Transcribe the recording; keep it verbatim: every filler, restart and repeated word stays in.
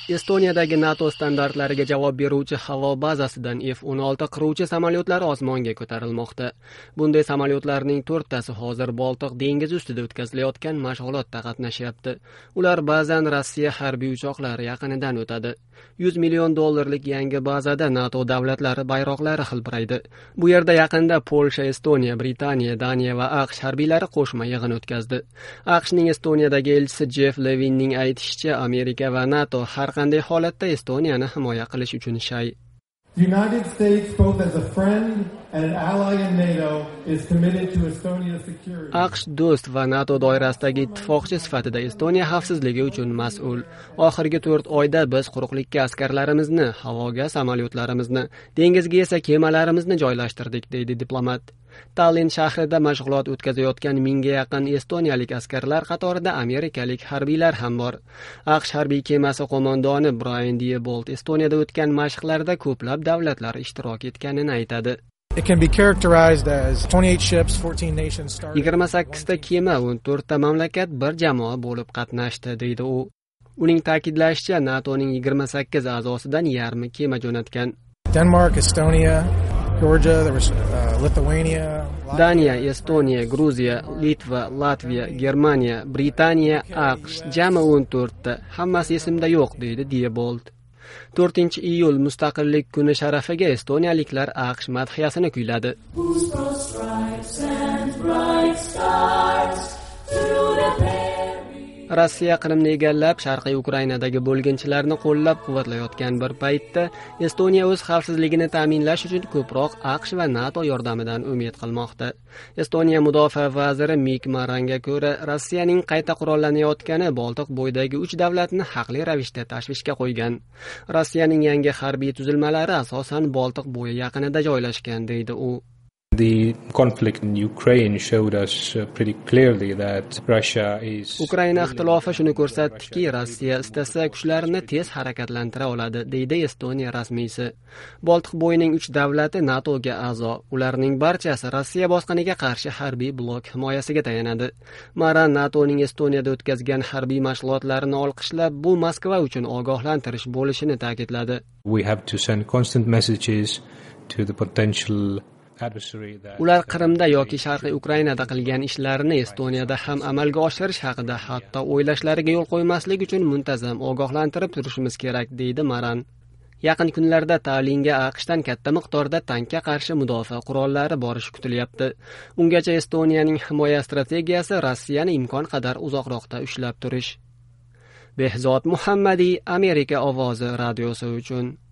Estoniyadagi NATO standartlariga javob beruvchi havo bazasidan F o'n olti qiruvchi samolyotlari osmonga ko'tarilmoqda. Bunday samolyotlarning to'rttasi hozir Boltiq dengizi ustida o'tkazilayotgan mashg'ulotda qatnashyapti. Ular ba'zan Rossiya harbiy uchoqlari yaqinidan o'tadi. yuz million dollarlik yangi bazada NATO davlatlari bayroqlari hilpiraydi. Bu yerda yaqinda Polsha, Estoniya, Britaniya, Daniya va AQSh harbiylari qo'shma yig'in o'tkazdi. AQShning Estoniyadagi elchisi Jeff Levinning aytishicha, Amerika va NATO har qanday holatda Estoniyani himoya qilish uchun shay. The United States, both as a friend and an ally in NATO, is committed to Estonia's security. AQSh do'st va NATO doirasidagi ittifoqchi sifatida Estoniya xavfsizligi uchun mas'ul. Oxirgi to'rt oyda biz quruqlikka askarlarimizni, havoga samolyotlarimizni, dengizga esa kemalarimizni joylashtirdik, deydi diplomat. Tallinn shahrida mashg'ulot o'tkazayotgan mingga yaqin estoniyalik askarlar qatorida amerikalik harbiylar ham bor. AQSh harbiy kemasi qo'mondoni Brian Diebold Estoniyada o'tgan mashqlarda ko'plab davlatlar ishtirok etganini aytadi. It can be characterized as twenty-eight ships, fourteen nations started. yigirma sakkizta kema, o'n to'rtta mamlakat bir jamoa bo'lib qatnashdi, deydi u. Uning ta'kidlashicha, NATOning yigirma sakkiz a'zosidan yarmi kema jo'natgan. Denmark, Estonia, Georgia, there was uh, Lithuania, Daniya, Estoniya, Gruziya, Litva, Latviya, Germaniya, Britaniya, AQSh, jami o'n to'rtta. Hammasi esimda yo'q, deydi Diebold. to'rtinchi iyul Mustaqillik kuni sharafiga estoniyaliklar AQSh madhiyasini kuyladi. Rossiya Qrimni egallab, Sharqiy Ukrainadagi bo'lginchilarni qo'llab-quvvatlayotgan bir paytda Estoniya o'z xavfsizligini ta'minlash uchun ko'proq AQSh va NATO yordamidan umid qilmoqda. Estoniya mudofaa vaziri Mikk Marranga ko'ra, Rossiyaning qayta qurollanayotgani Boltiq bo'yidagi uch davlatni haqli ravishda tashvishga qo'ygan. Rossiyaning yangi harbiy tuzilmalari asosan Boltiq bo'yi yaqinida joylashgan, deydi u. The conflict in Ukraine showed us pretty clearly that Russia is Ukraina ixtilofi shuni ko'rsatdiki, Rossiya istasa kuchlarini tez harakatlantira oladi, deydi Estoniya rasmiysi. Boltiq bo'yining uch davlati NATOga a'zo. Ularning barchasi Rossiya bosqiniga qarshi harbiy blok himoyasiga tayanadi. Maran NATOning Estoniyada o'tkazgan harbiy mashg'ulotlarini olqishlab, bu Moskva uchun ogohlantirish bo'lishini ta'kidladi. We have to send constant messages to the potential Ular Qrimda yoki Sharqiy Ukrainada qilgan ishlarini Estoniyada ham amalga oshirish haqida hatto o'ylashlariga yo'l qo'ymaslik uchun muntazam ogohlantirib turishimiz kerak, deydi Maran. Yaqin kunlarda Tallinga AQShdan katta miqdorda tankga qarshi mudofaa qurollari borishi kutilyapti. Ungacha Estoniyaning himoya strategiyasi Rossiyani imkon qadar uzoqroqda ushlab turish. Behzod Muhammadiy, Amerika ovozi radiosi uchun.